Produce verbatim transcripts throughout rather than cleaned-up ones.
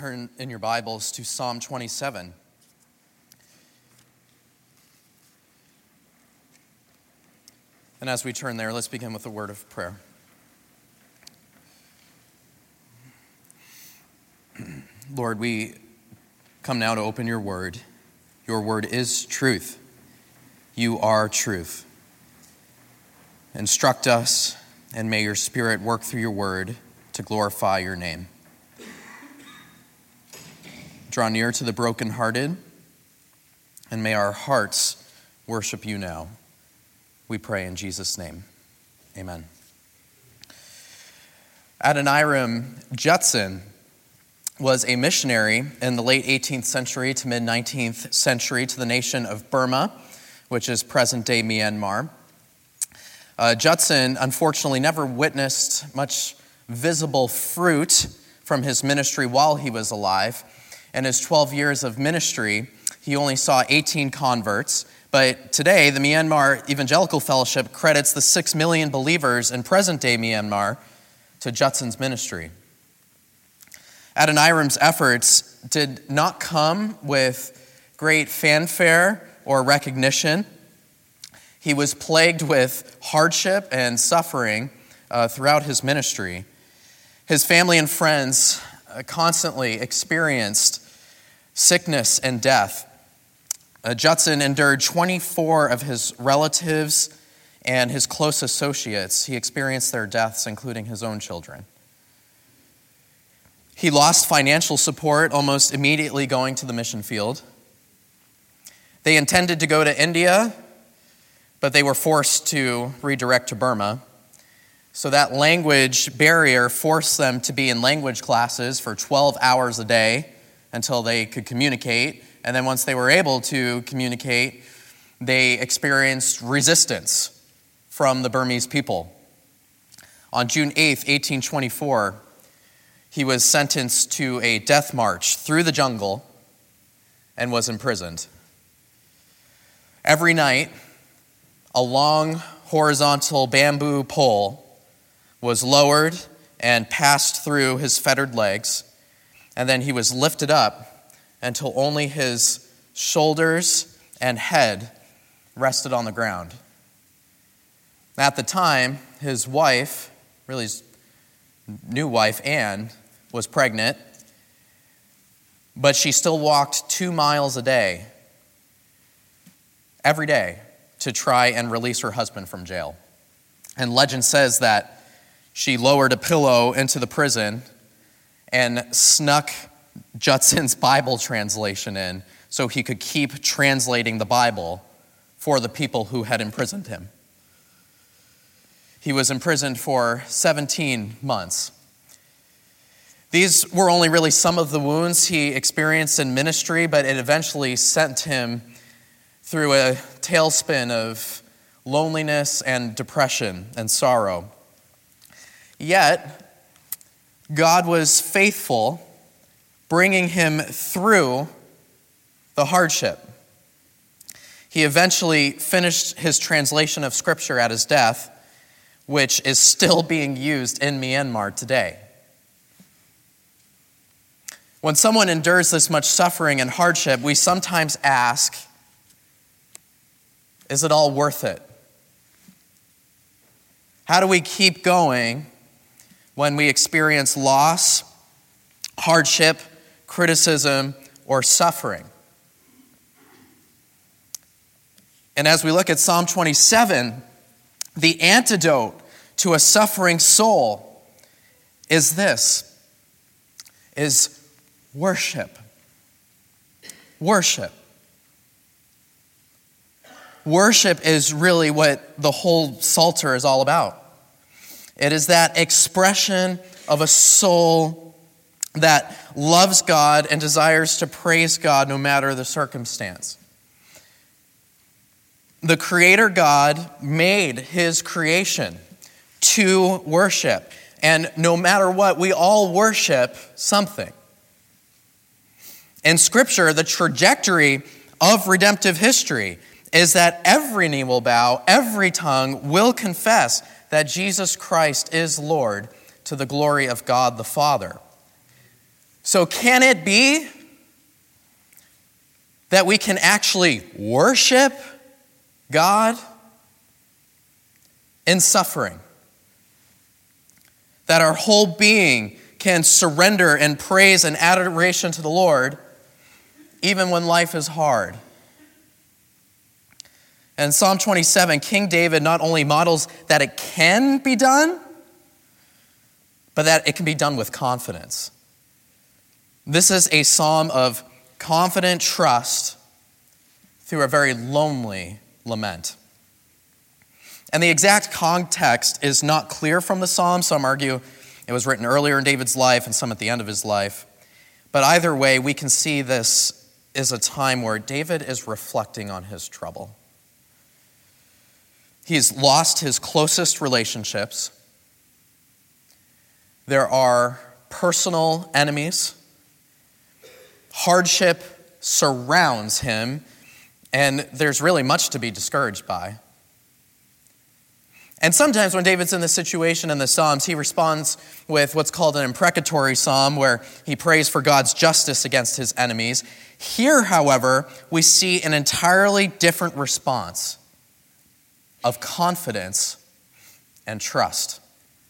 Turn in your Bibles to Psalm twenty-seven. And as we turn there, let's begin with a word of prayer. Lord, we come now to open your word. Your word is truth. You are truth. Instruct us, and may your Spirit work through your word to glorify your name. Draw near to the brokenhearted, and may our hearts worship you now. We pray in Jesus' name. Amen. Adoniram Judson was a missionary in the late eighteenth century to mid-nineteenth century to the nation of Burma, which is present-day Myanmar. Uh, Judson, unfortunately, never witnessed much visible fruit from his ministry while he was alive. In his twelve years of ministry, he only saw eighteen converts. But today, the Myanmar Evangelical Fellowship credits the six million believers in present-day Myanmar to Judson's ministry. Adoniram's efforts did not come with great fanfare or recognition. He was plagued with hardship and suffering uh, throughout his ministry. His family and friends uh, constantly experienced sickness and death. Uh, Judson endured twenty-four of his relatives and his close associates. He experienced their deaths, including his own children. He lost financial support almost immediately going to the mission field. They intended to go to India, but they were forced to redirect to Burma. So that language barrier forced them to be in language classes for twelve hours a day until they could communicate. And then once they were able to communicate, they experienced resistance from the Burmese people. On June eighth, eighteen twenty-four, he was sentenced to a death march through the jungle and was imprisoned. Every night, a long horizontal bamboo pole was lowered and passed through his fettered legs, and then he was lifted up until only his shoulders and head rested on the ground. At the time, his wife, really his new wife, Anne, was pregnant, but she still walked two miles a day, every day, to try and release her husband from jail. And legend says that she lowered a pillow into the prison and snuck Judson's Bible translation in so he could keep translating the Bible for the people who had imprisoned him. He was imprisoned for seventeen months. These were only really some of the wounds he experienced in ministry, but it eventually sent him through a tailspin of loneliness and depression and sorrow. Yet, God was faithful, bringing him through the hardship. He eventually finished his translation of Scripture at his death, which is still being used in Myanmar today. When someone endures this much suffering and hardship, we sometimes ask, is it all worth it? How do we keep going when we experience loss, hardship, criticism, or suffering? And as we look at Psalm twenty-seven, the antidote to a suffering soul is this, is worship. Worship. Worship is really what the whole Psalter is all about. It is that expression of a soul that loves God and desires to praise God no matter the circumstance. The Creator God made his creation to worship. And no matter what, we all worship something. In Scripture, the trajectory of redemptive history is that every knee will bow, every tongue will confess that Jesus Christ is Lord to the glory of God the Father. So can it be that we can actually worship God in suffering? That our whole being can surrender and praise and adoration to the Lord even when life is hard? And Psalm twenty-seven, King David not only models that it can be done, but that it can be done with confidence. This is a psalm of confident trust through a very lonely lament. And the exact context is not clear from the psalm. Some argue it was written earlier in David's life and some at the end of his life. But either way, we can see this is a time where David is reflecting on his trouble. He's lost his closest relationships. There are personal enemies. Hardship surrounds him, and there's really much to be discouraged by. And sometimes when David's in this situation in the Psalms, he responds with what's called an imprecatory psalm, where he prays for God's justice against his enemies. Here, however, we see an entirely different response of confidence and trust.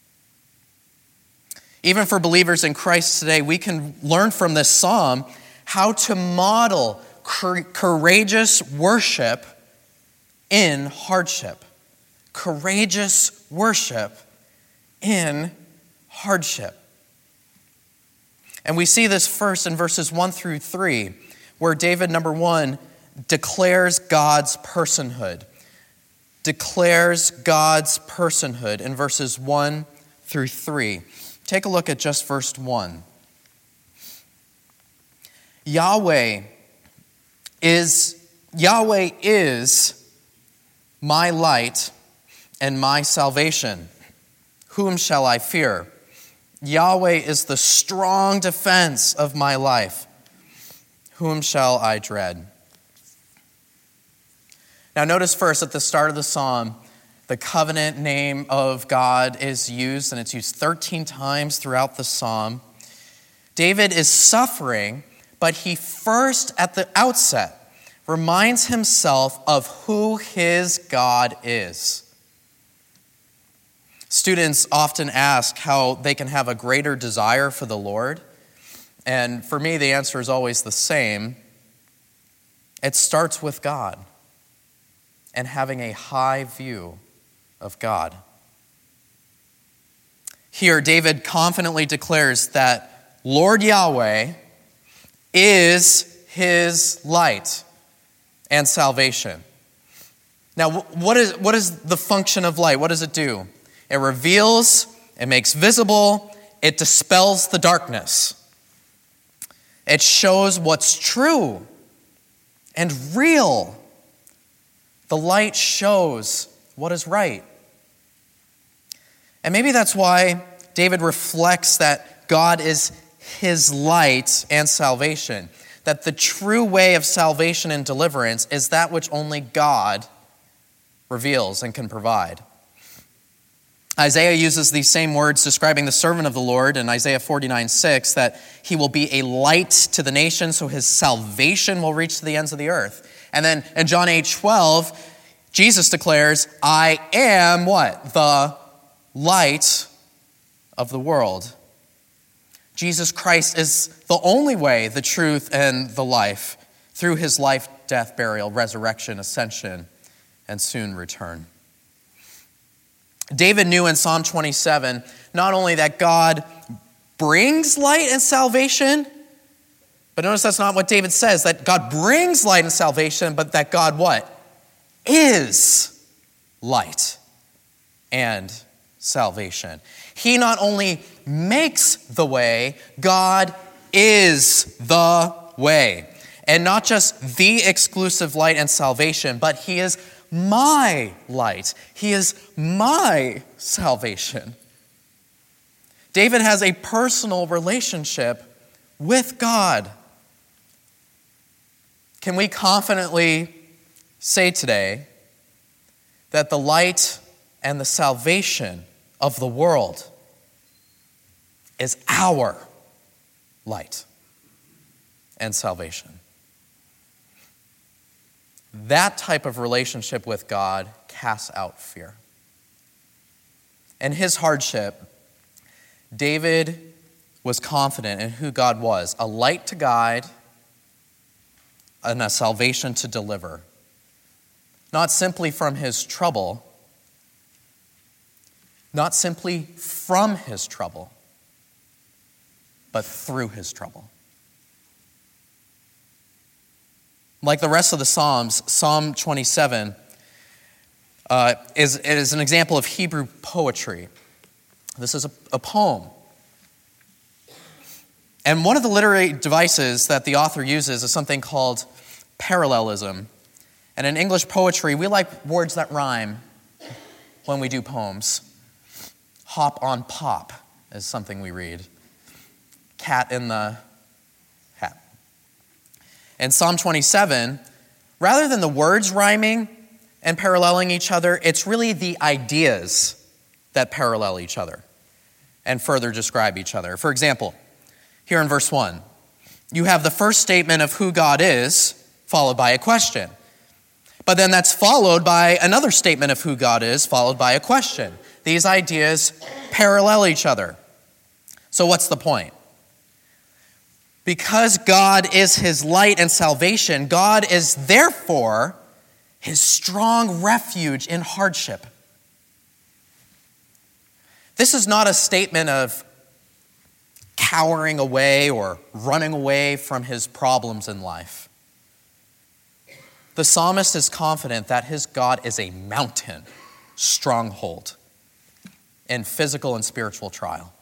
Even for believers in Christ today, we can learn from this psalm how to model courageous worship in hardship. Courageous worship in hardship. And we see this first in verses one through three, where David, number one, declares God's personhood. Declares God's personhood in verses one through three. Take a look at just verse one. Yahweh is, Yahweh is my light and my salvation. Whom shall I fear? Yahweh is the strong defense of my life. Whom shall I dread? Now notice first at the start of the psalm, the covenant name of God is used, and it's used thirteen times throughout the psalm. David is suffering, but he first, at the outset, reminds himself of who his God is. Students often ask how they can have a greater desire for the Lord. And for me, the answer is always the same. It starts with God and having a high view of God. Here, David confidently declares that Lord Yahweh is his light and salvation. Now, what is, what is the function of light? What does it do? It reveals, it makes visible, it dispels the darkness. It shows what's true and real. The light shows what is right. And maybe that's why David reflects that God is his light and salvation. That the true way of salvation and deliverance is that which only God reveals and can provide. Isaiah uses these same words describing the servant of the Lord in Isaiah forty-nine six, that he will be a light to the nation, so his salvation will reach to the ends of the earth. And then in John eight twelve, Jesus declares, I am what? The light of the world. Jesus Christ is the only way, the truth, and the life, through his life, death, burial, resurrection, ascension, and soon return. David knew in Psalm twenty-seven not only that God brings light and salvation, but notice that's not what David says, that God brings light and salvation, but that God what? Is light and salvation. He not only makes the way, God is the way. And not just the exclusive light and salvation, but he is my light. He is my salvation. David has a personal relationship with God. Can we confidently say today that the light and the salvation of the world is our light and salvation. That type of relationship with God casts out fear. In his hardship, David was confident in who God was, a light to guide and a salvation to deliver. Not simply from his trouble, not simply from his trouble, but through his trouble. Like the rest of the Psalms, Psalm twenty-seven uh, is, is an example of Hebrew poetry. This is a, a poem. And one of the literary devices that the author uses is something called parallelism. And in English poetry, we like words that rhyme when we do poems. Hop on pop is something we read. Cat in the hat. In Psalm twenty-seven, rather than the words rhyming and paralleling each other, it's really the ideas that parallel each other and further describe each other. For example, here in verse one, you have the first statement of who God is, followed by a question. But then that's followed by another statement of who God is, followed by a question. These ideas parallel each other. So what's the point? Because God is his light and salvation, God is therefore his strong refuge in hardship. This is not a statement of cowering away or running away from his problems in life. The psalmist is confident that his God is a mountain stronghold in physical and spiritual trial.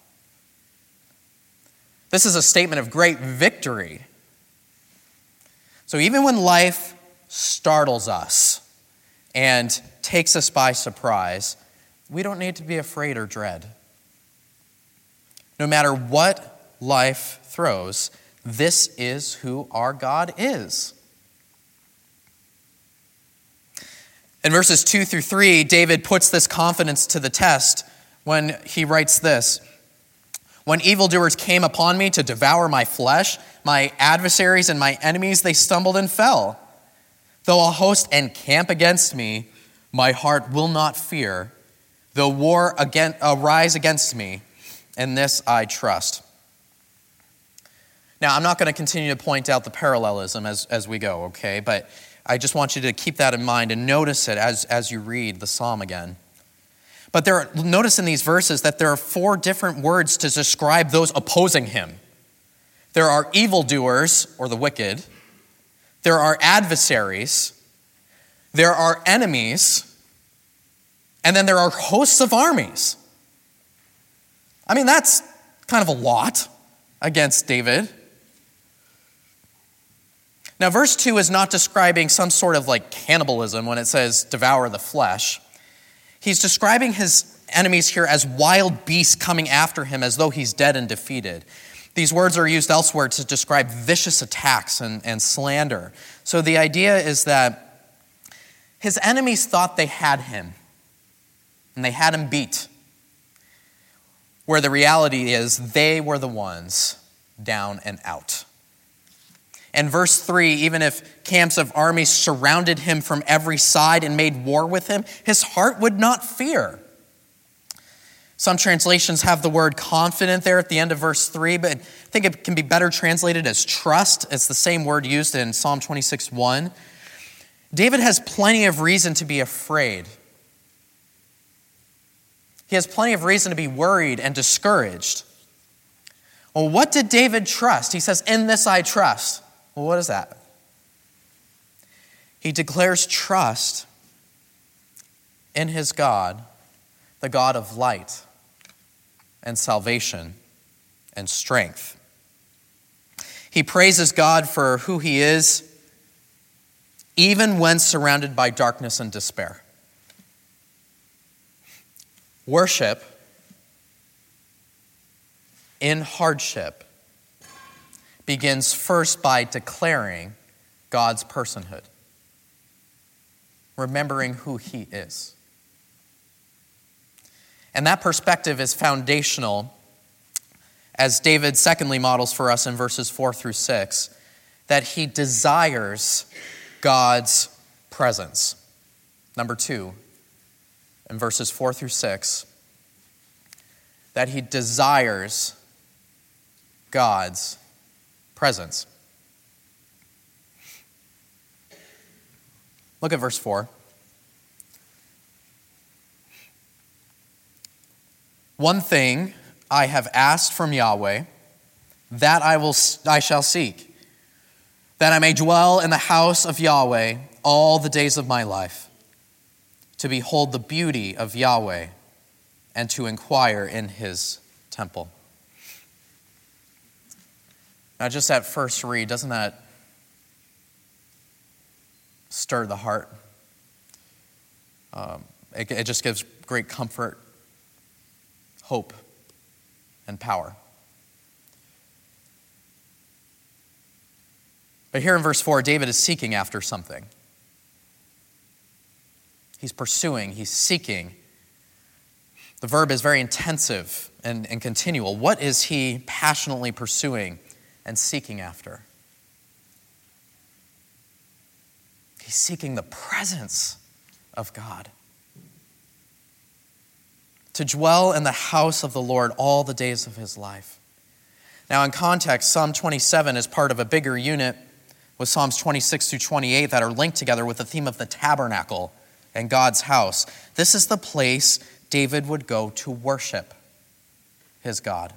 This is a statement of great victory. So even when life startles us and takes us by surprise, we don't need to be afraid or dread. No matter what life throws, this is who our God is. In verses two through three, David puts this confidence to the test when he writes this. When evildoers came upon me to devour my flesh, my adversaries and my enemies, they stumbled and fell. Though a host encamp against me, my heart will not fear. Though war again, arise against me, in this I trust. Now, I'm not going to continue to point out the parallelism as, as we go, okay? But I just want you to keep that in mind and notice it as, as you read the psalm again. But there are, notice in these verses that there are four different words to describe those opposing him. There are evildoers, or the wicked. There are adversaries. There are enemies. And then there are hosts of armies. I mean, that's kind of a lot against David. Now, verse two is not describing some sort of like cannibalism when it says devour the flesh. He's describing his enemies here as wild beasts coming after him as though he's dead and defeated. These words are used elsewhere to describe vicious attacks and, and slander. So the idea is that his enemies thought they had him, and they had him beat, where the reality is they were the ones down and out. And verse three, even if camps of armies surrounded him from every side and made war with him, his heart would not fear. Some translations have the word confident there at the end of verse three, but I think it can be better translated as trust. It's the same word used in Psalm twenty-six one. David has plenty of reason to be afraid. He has plenty of reason to be worried and discouraged. Well, what did David trust? He says, in this I trust. Well, what is that? He declares trust in his God, the God of light and salvation and strength. He praises God for who he is, even when surrounded by darkness and despair. Worship in hardship begins first by declaring God's personhood, remembering who he is. And that perspective is foundational as David secondly models for us in verses four through six, that he desires God's presence. Number two, in verses four through six, that he desires God's presence. Look at verse four. One thing I have asked from Yahweh, that I will I shall seek, that I may dwell in the house of Yahweh all the days of my life, to behold the beauty of Yahweh and to inquire in his temple. Now, just at first read, doesn't that stir the heart? Um, it, it just gives great comfort, hope, and power. But here in verse four, David is seeking after something. He's pursuing, he's seeking. The verb is very intensive and, and continual. What is he passionately pursuing and seeking after? He's seeking the presence of God. To dwell in the house of the Lord all the days of his life. Now, in context, Psalm twenty-seven is part of a bigger unit with Psalms twenty-six through twenty-eight that are linked together with the theme of the tabernacle and God's house. This is the place David would go to worship his God.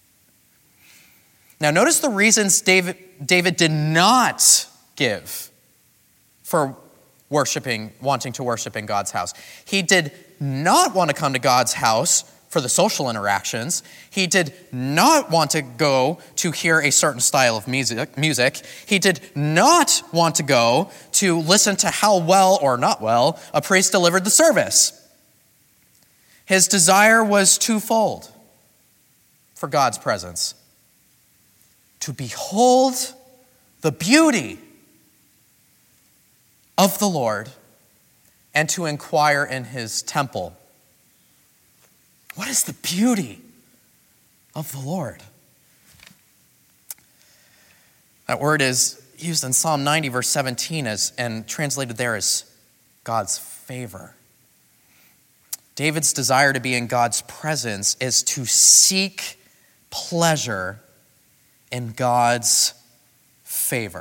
Now, notice the reasons David, David did not give for worshiping, wanting to worship in God's house. He did not want to come to God's house for the social interactions. He did not want to go to hear a certain style of music. music. He did not want to go to listen to how well or not well a priest delivered the service. His desire was twofold for God's presence: to behold the beauty of the Lord and to inquire in his temple. What is the beauty of the Lord? That word is used in Psalm ninety, verse seventeen, as, and translated there as God's favor. David's desire to be in God's presence is to seek pleasure in God's favor.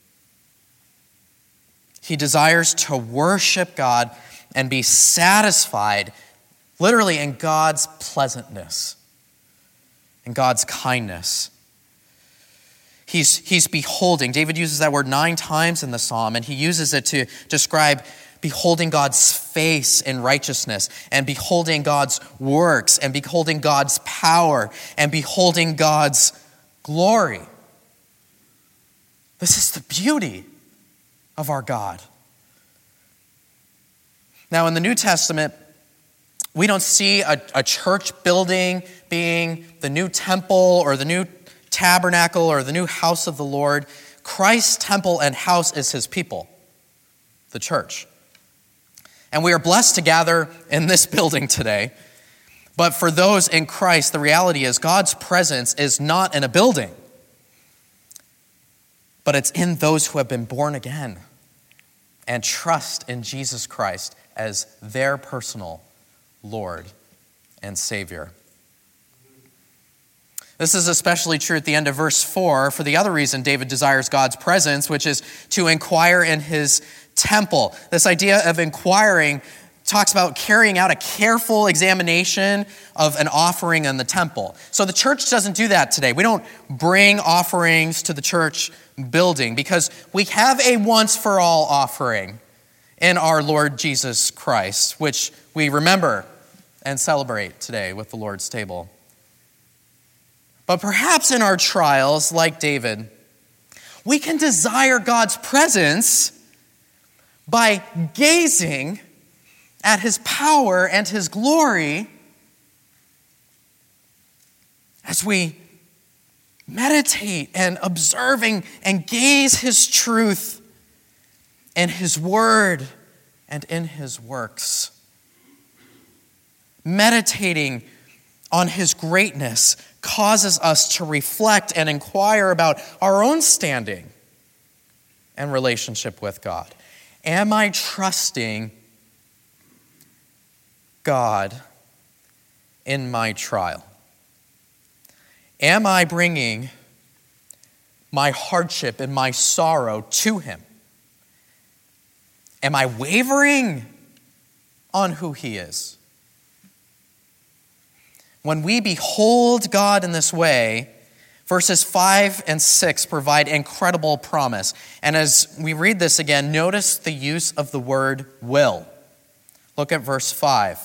He desires to worship God and be satisfied literally in God's pleasantness, in God's kindness. He's, he's beholding. David uses that word nine times in the psalm, and he uses it to describe beholding God's face in righteousness, and beholding God's works, and beholding God's power, and beholding God's glory. This is the beauty of our God. Now, in the New Testament, we don't see a, a church building being the new temple or the new tabernacle or the new house of the Lord. Christ's temple and house is his people, the church. And we are blessed to gather in this building today. But for those in Christ, the reality is God's presence is not in a building, but it's in those who have been born again and trust in Jesus Christ as their personal Lord and Savior. This is especially true at the end of verse four for the other reason David desires God's presence, which is to inquire in his temple. This idea of inquiring talks about carrying out a careful examination of an offering in the temple. So the church doesn't do that today. We don't bring offerings to the church building because we have a once-for-all offering in our Lord Jesus Christ, which we remember and celebrate today with the Lord's table. But perhaps in our trials, like David, we can desire God's presence by gazing at his power and his glory as we meditate and observing and gaze his truth in his word and in his works. Meditating on his greatness, causes us to reflect and inquire about our own standing and relationship with God. Am I trusting God in my trial? Am I bringing my hardship and my sorrow to him? Am I wavering on who he is? When we behold God in this way, verses five and six provide incredible promise. And as we read this again, notice the use of the word will. Look at verse five.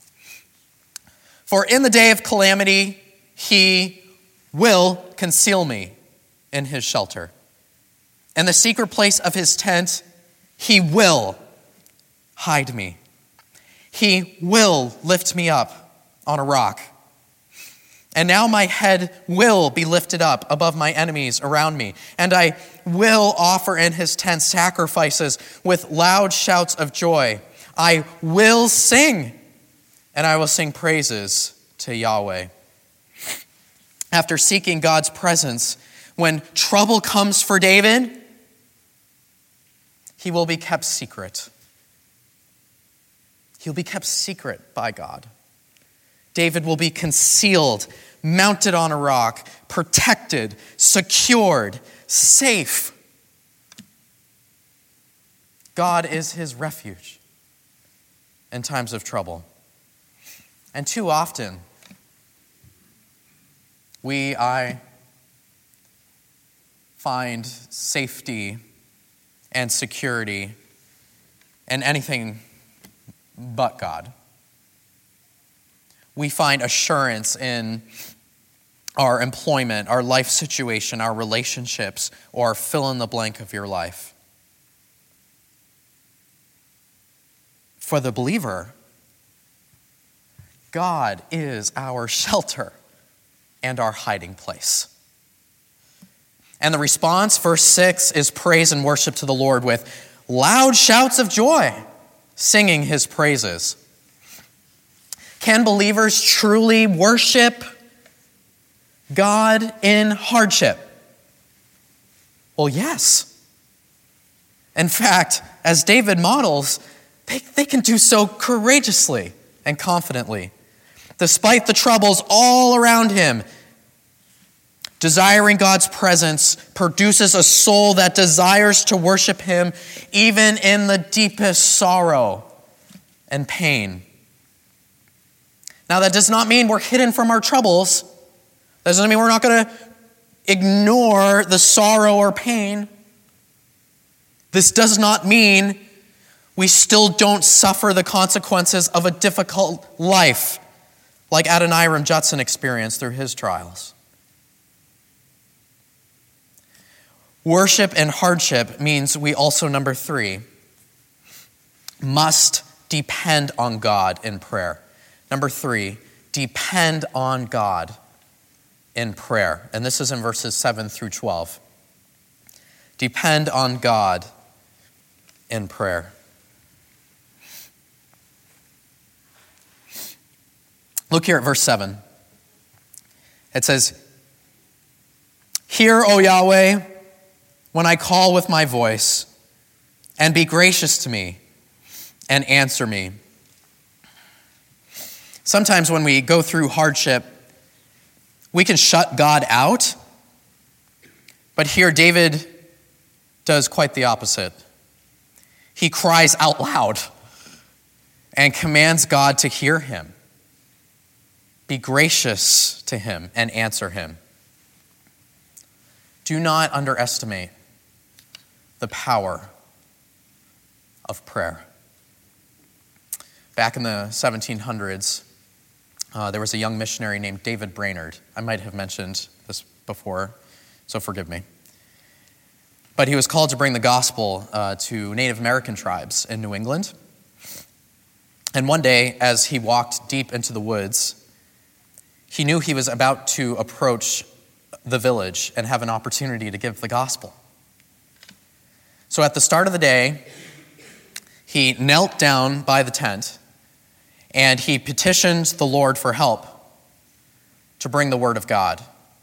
For in the day of calamity, he will conceal me in his shelter. In the secret place of his tent, he will hide me. He will lift me up on a rock. And now my head will be lifted up above my enemies around me, and I will offer in his tent sacrifices with loud shouts of joy. I will sing, and I will sing praises to Yahweh. After seeking God's presence, when trouble comes for David, he will be kept secret. He'll be kept secret by God. David will be concealed, mounted on a rock, protected, secured, safe. God is his refuge in times of trouble. And too often, we, I, find safety and security in anything but God. We find assurance in our employment, our life situation, our relationships, or fill in the blank of your life. For the believer, God is our shelter and our hiding place. And the response, verse six, is praise and worship to the Lord with loud shouts of joy, singing his praises. Can believers truly worship God in hardship? Well, yes. In fact, as David models, they, they can do so courageously and confidently. Despite the troubles all around him, desiring God's presence produces a soul that desires to worship him even in the deepest sorrow and pain. Now, that does not mean we're hidden from our troubles. That doesn't mean we're not going to ignore the sorrow or pain. This does not mean we still don't suffer the consequences of a difficult life, like Adoniram Judson experienced through his trials. Worship and hardship means we also, number three, must depend on God in prayer. Number three, depend on God in prayer. And this is in verses seven through twelve. Depend on God in prayer. Look here at verse seven. It says, "Hear, O Yahweh, when I call with my voice, and be gracious to me, and answer me." Sometimes when we go through hardship, we can shut God out. But here David does quite the opposite. He cries out loud and commands God to hear him. Be gracious to him and answer him. Do not underestimate the power of prayer. Back in the seventeen hundreds, uh, there was a young missionary named David Brainerd. I might have mentioned this before, so forgive me. But he was called to bring the gospel uh, to Native American tribes in New England. And one day, as he walked deep into the woods, he knew he was about to approach the village and have an opportunity to give the gospel. So at the start of the day, he knelt down by the tent and he petitioned the Lord for help. to bring the word of God.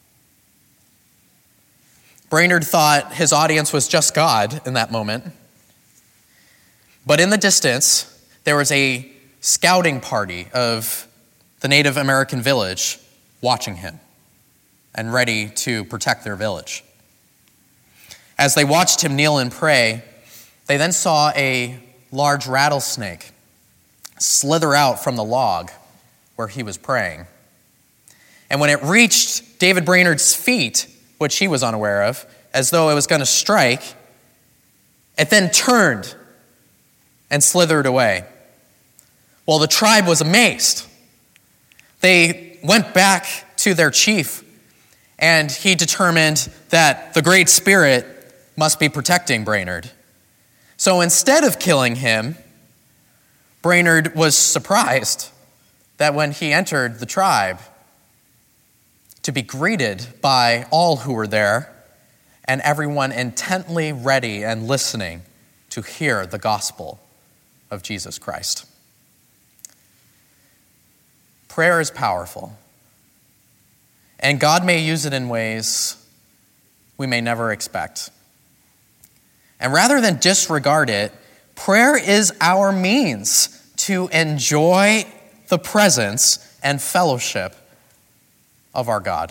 Brainerd thought his audience was just God in that moment. But in the distance, there was a scouting party of the Native American village watching him and ready to protect their village. As they watched him kneel and pray, they then saw a large rattlesnake slither out from the log where he was praying. And when it reached David Brainerd's feet, which he was unaware of, as though it was going to strike, it then turned and slithered away. Well, the tribe was amazed. They went back to their chief, and he determined that the Great Spirit must be protecting Brainerd. So instead of killing him, Brainerd was surprised that when he entered the tribe, to be greeted by all who were there and everyone intently ready and listening to hear the gospel of Jesus Christ. Prayer is powerful, and God may use it in ways we may never expect. And rather than disregard it, prayer is our means to enjoy the presence and fellowship of our God.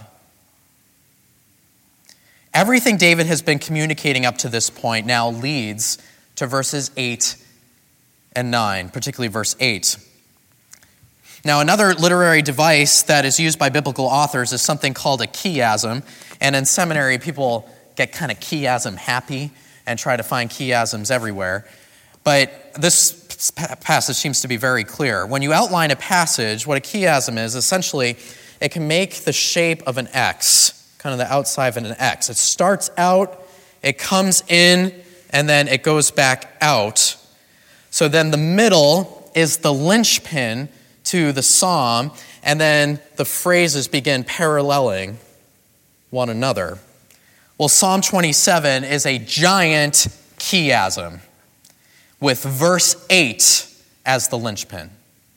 Everything David has been communicating up to this point now leads to verses eight and nine, particularly verse eight. Now, another literary device that is used by biblical authors is something called a chiasm. And in seminary, people get kind of chiasm happy and try to find chiasms everywhere. But this passage seems to be very clear. When you outline a passage, what a chiasm is, essentially, it can make the shape of an X, kind of the outside of an X. It starts out, it comes in, and then it goes back out. So then the middle is the linchpin to the psalm, and then the phrases begin paralleling one another. Well, Psalm twenty-seven is a giant chiasm with verse eight as the linchpin.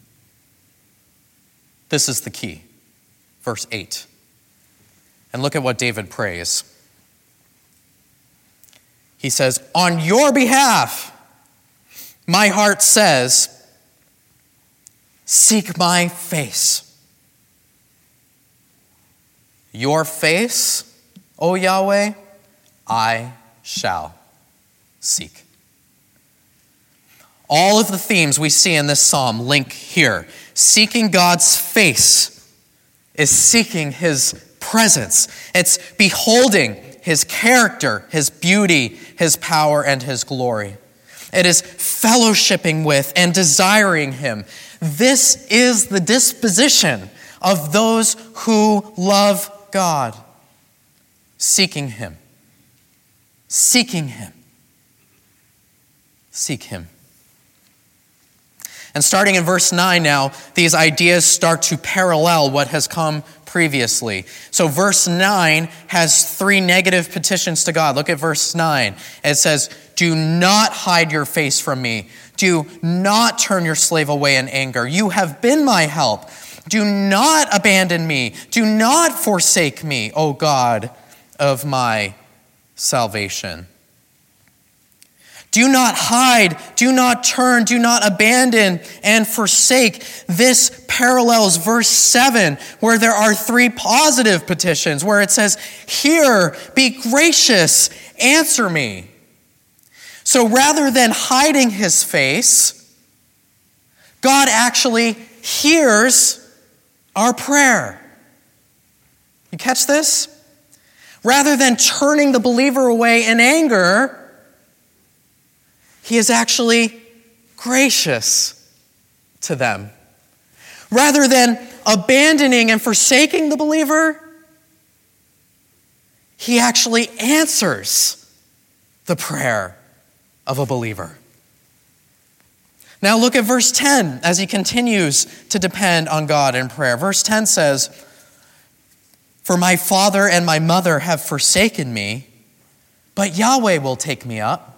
This is the key, verse eight. And look at what David prays. He says, "On your behalf, my heart says, seek my face." Your face, O Yahweh, I shall seek. All of the themes we see in this psalm link here. Seeking God's face is seeking his presence. It's beholding his character, his beauty, his power, and his glory. It is fellowshipping with and desiring him. This is the disposition of those who love God. Seeking him. Seeking him. Seek him. And starting in verse nine now, these ideas start to parallel what has come previously. So verse nine has three negative petitions to God. Look at verse nine. It says, "Do not hide your face from me. Do not turn your slave away in anger. You have been my help. Do not abandon me. Do not forsake me, O God of my salvation." Do not hide, do not turn, do not abandon and forsake. This parallels verse seven, where there are three positive petitions, where it says, "Hear, be gracious, answer me." So rather than hiding his face, God actually hears our prayer. You catch this? Rather than turning the believer away in anger, he is actually gracious to them. Rather than abandoning and forsaking the believer, he actually answers the prayer of a believer. Now look at verse ten as he continues to depend on God in prayer. Verse ten says, "For my father and my mother have forsaken me, but Yahweh will take me up."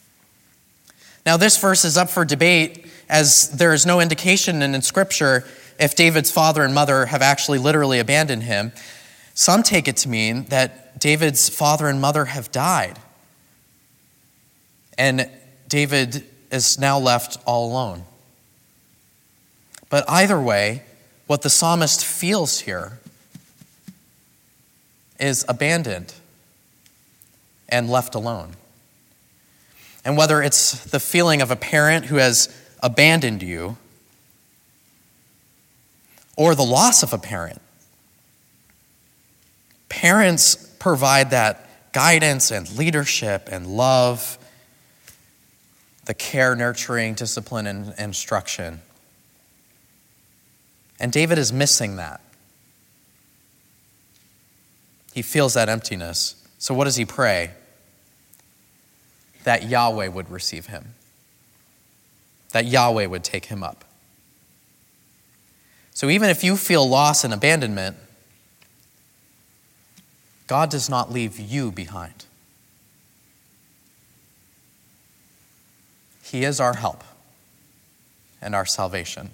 Now this verse is up for debate, as there is no indication in Scripture if David's father and mother have actually literally abandoned him. Some take it to mean that David's father and mother have died, and David is now left all alone. But either way, what the psalmist feels here is abandoned and left alone. And whether it's the feeling of a parent who has abandoned you, or the loss of a parent, parents provide that guidance and leadership and love, the care, nurturing, discipline, and instruction. And David is missing that. He feels that emptiness. So what does he pray? That Yahweh would receive him. That Yahweh would take him up. So even if you feel loss and abandonment, God does not leave you behind. He is our help and our salvation.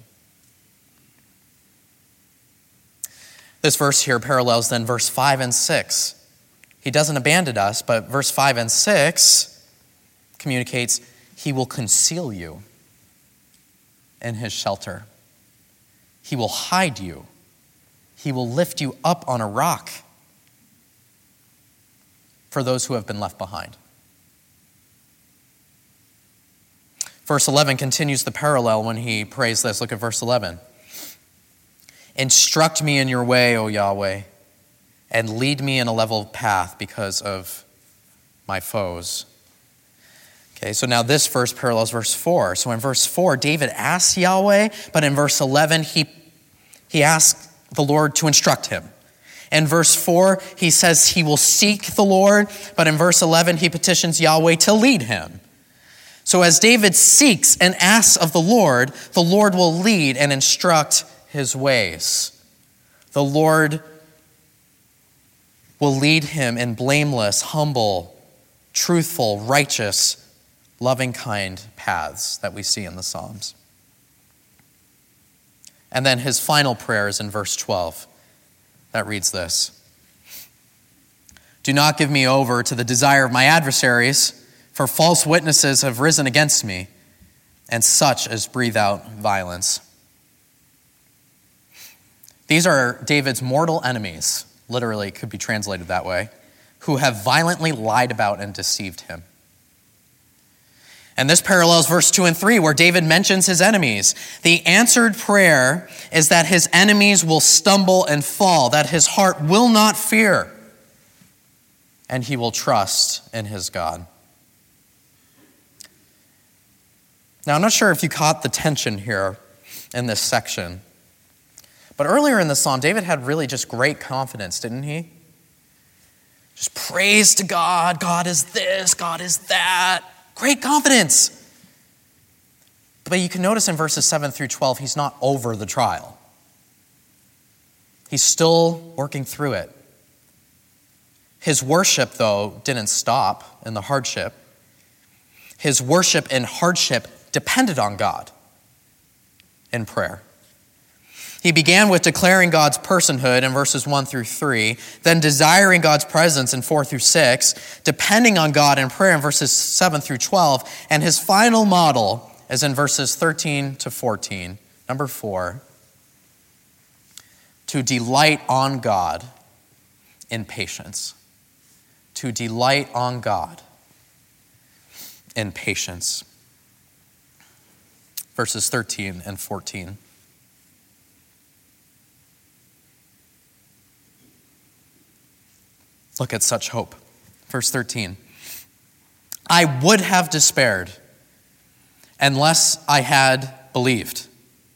This verse here parallels then verse five and six. He doesn't abandon us, but verse five and six communicates he will conceal you in his shelter. He will hide you. He will lift you up on a rock for those who have been left behind. Verse eleven continues the parallel when he prays this. Look at verse eleven. Instruct me in your way, O Yahweh, and lead me in a level path because of my foes. Okay, so now this verse parallels verse four. So in verse four, David asks Yahweh, but in verse eleven, he, he asks the Lord to instruct him. In verse four, he says he will seek the Lord, but in verse eleven, he petitions Yahweh to lead him. So as David seeks and asks of the Lord, the Lord will lead and instruct his ways. The Lord will lead him in blameless, humble, truthful, righteous, loving kind paths that we see in the Psalms. And then his final prayer is in verse twelve. That reads this. Do not give me over to the desire of my adversaries, for false witnesses have risen against me, and such as breathe out violence. These are David's mortal enemies, literally could be translated that way, who have violently lied about and deceived him. And this parallels verse two and three, where David mentions his enemies. The answered prayer is that his enemies will stumble and fall, that his heart will not fear, and he will trust in his God. Now, I'm not sure if you caught the tension here in this section, but earlier in the psalm, David had really just great confidence, didn't he? Just praise to God. God is this, God is that. Great confidence. But you can notice in verses seven through twelve, he's not over the trial. He's still working through it. His worship, though, didn't stop in the hardship. His worship in hardship depended on God in prayer. He began with declaring God's personhood in verses one through three, then desiring God's presence in four through six, depending on God in prayer in verses seven through twelve, and his final model is in verses thirteen to fourteen. Number four, to delight on God in patience. To delight on God in patience. Verses thirteen and fourteen. Look at such hope. Verse thirteen. I would have despaired unless I had believed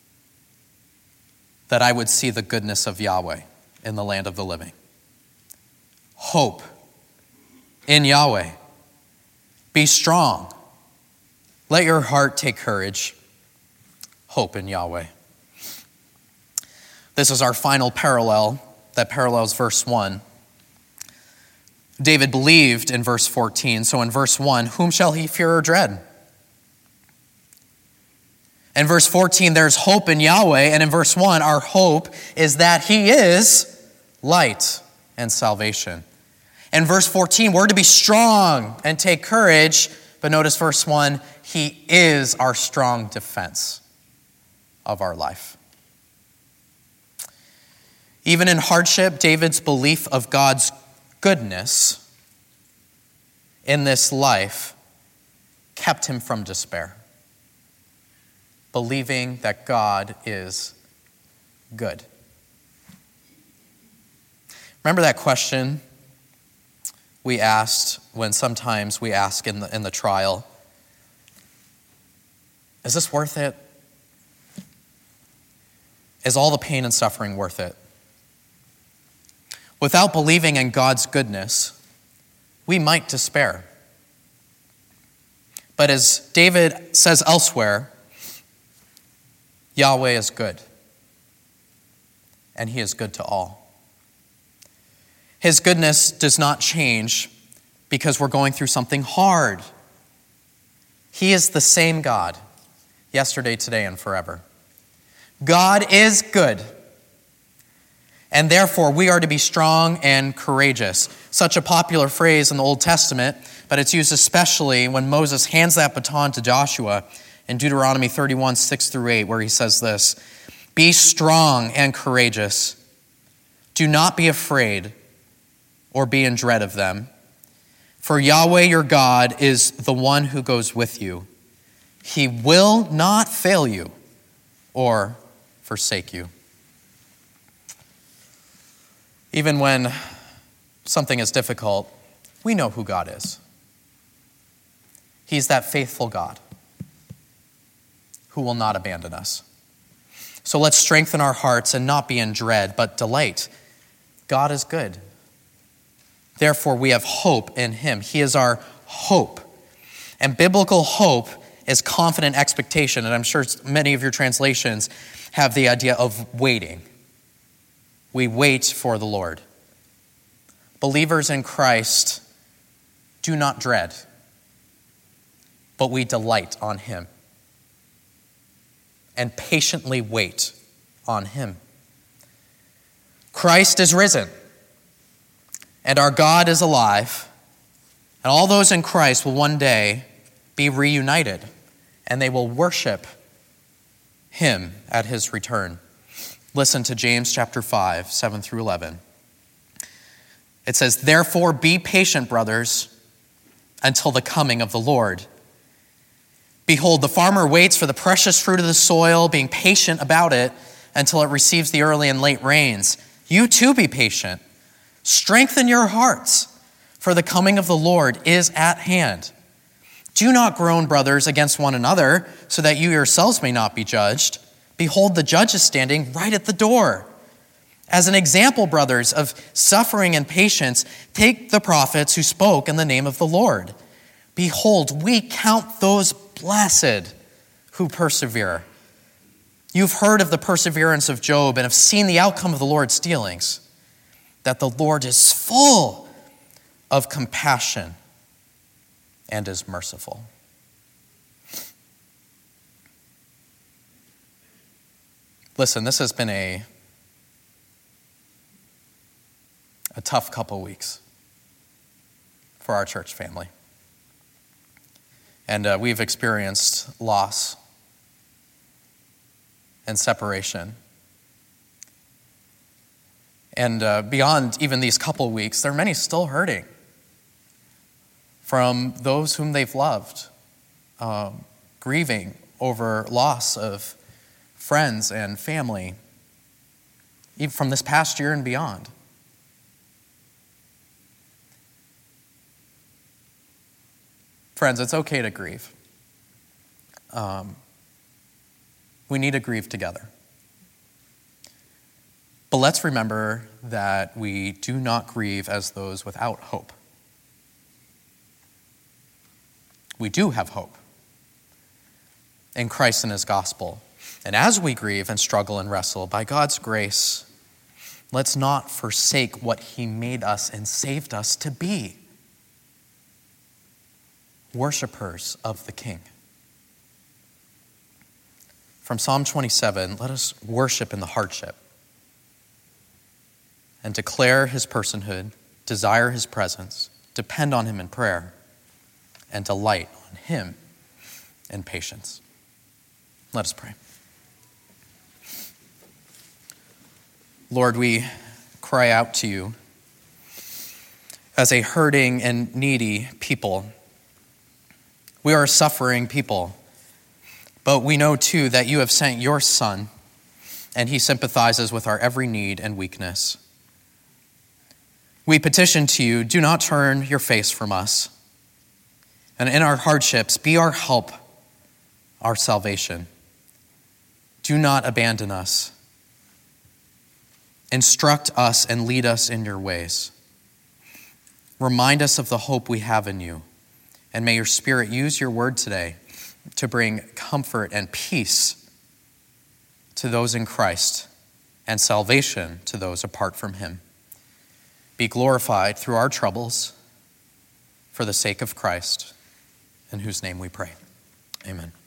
that I would see the goodness of Yahweh in the land of the living. Hope in Yahweh. Be strong. Let your heart take courage. Hope in Yahweh. This is our final parallel that parallels verse one. David believed in verse fourteen. So in verse one, whom shall he fear or dread? In verse fourteen, there's hope in Yahweh. And in verse one, our hope is that he is light and salvation. In verse fourteen, we're to be strong and take courage. But notice verse one, he is our strong defense of our life. Even in hardship, David's belief of God's goodness in this life kept him from despair, believing that God is good. Remember that question we asked when sometimes we ask in the, in the trial, is this worth it? Is all the pain and suffering worth it? Without believing in God's goodness, we might despair. But as David says elsewhere, Yahweh is good, and he is good to all. His goodness does not change because we're going through something hard. He is the same God, yesterday, today, and forever. God is good, and therefore we are to be strong and courageous. Such a popular phrase in the Old Testament, but it's used especially when Moses hands that baton to Joshua in Deuteronomy thirty-one, six through eight, where he says this, "Be strong and courageous. Do not be afraid or be in dread of them. For Yahweh your God is the one who goes with you. He will not fail you or forsake you." Even when something is difficult, we know who God is. He's that faithful God who will not abandon us. So let's strengthen our hearts and not be in dread, but delight. God is good. Therefore, we have hope in him. He is our hope. And biblical hope is confident expectation. And I'm sure many of your translations have the idea of waiting. We wait for the Lord. Believers in Christ do not dread, but we delight on him and patiently wait on him. Christ is risen, and our God is alive, and all those in Christ will one day be reunited, and they will worship him at his return. Listen to James chapter five, seven through eleven. It says, "Therefore be patient, brothers, until the coming of the Lord. Behold, the farmer waits for the precious fruit of the soil, being patient about it until it receives the early and late rains. You too be patient. Strengthen your hearts, for the coming of the Lord is at hand. Do not groan, brothers, against one another, so that you yourselves may not be judged. Behold, the judge is standing right at the door. As an example, brothers, of suffering and patience, take the prophets who spoke in the name of the Lord. Behold, we count those blessed who persevere. You've heard of the perseverance of Job and have seen the outcome of the Lord's dealings, that the Lord is full of compassion and is merciful." Listen, this has been a, a tough couple weeks for our church family. And uh, we've experienced loss and separation. And uh, beyond even these couple weeks, there are many still hurting from those whom they've loved, um, grieving over loss of friends and family, even from this past year and beyond. Friends, it's okay to grieve. Um, we need to grieve together. But let's remember that we do not grieve as those without hope. We do have hope in Christ and his gospel. And as we grieve and struggle and wrestle, by God's grace, let's not forsake what he made us and saved us to be. Worshipers of the King. from Psalm twenty-seven, let us worship in the hardship and declare his personhood, desire his presence, depend on him in prayer, and delight on him in patience. Let us pray. Lord, we cry out to you as a hurting and needy people. We are a suffering people, but we know too that you have sent your Son, and he sympathizes with our every need and weakness. We petition to you, do not turn your face from us, and in our hardships, be our help, our salvation. Do not abandon us. Instruct us and lead us in your ways. Remind us of the hope we have in you, and may your Spirit use your word today to bring comfort and peace to those in Christ and salvation to those apart from him. Be glorified through our troubles for the sake of Christ, in whose name we pray. Amen.